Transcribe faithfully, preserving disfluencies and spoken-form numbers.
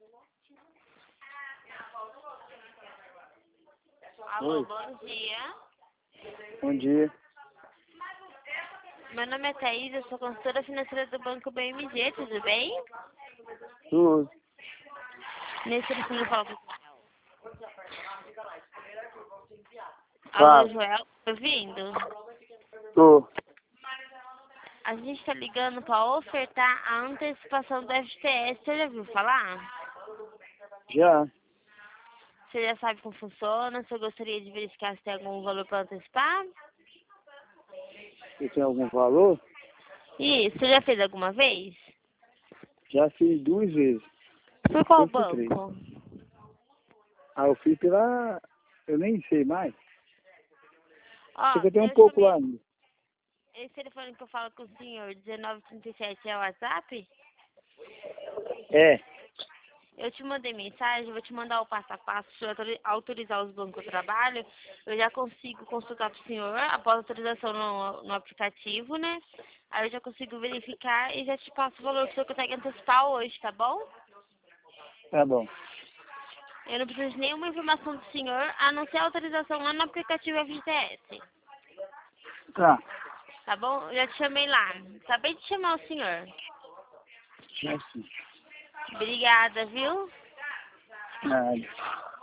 Alô, Oi. bom dia. Bom dia. Meu nome é Thaís, eu sou consultora financeira do Banco B M G, tudo bem? Tudo. Nesse telefone eu falo com... Fala. Alô, Joel, tá ouvindo? Tô. A gente tá ligando para ofertar a antecipação do F T S, você já ouviu falar? Já. Você já sabe como funciona? Você gostaria de verificar se tem algum valor para antecipar? Você tem algum valor? Isso, você já fez alguma vez? Já fiz duas vezes. Por qual Dois por três. banco? Ah, eu fiz pela... Eu nem sei mais. Só Ó, que eu tenho um eu pouco chamei... lá ainda. Esse telefone que eu falo com o senhor, dezenove trinta e sete, é o WhatsApp? É. Eu te mandei mensagem, vou te mandar o passo a passo, se eu autori- autorizar os bancos que eu trabalho, eu já consigo consultar para o senhor, após autorização no, no aplicativo, né? Aí eu já consigo verificar e já te passo o valor que o senhor consegue antecipar hoje, tá bom? Tá bom. Eu não preciso de nenhuma informação do senhor, a não ser a autorização lá no aplicativo F G S, Tá. tá bom? Eu já te chamei lá, acabei de chamar o senhor. Já sim. Obrigada, viu? Nada.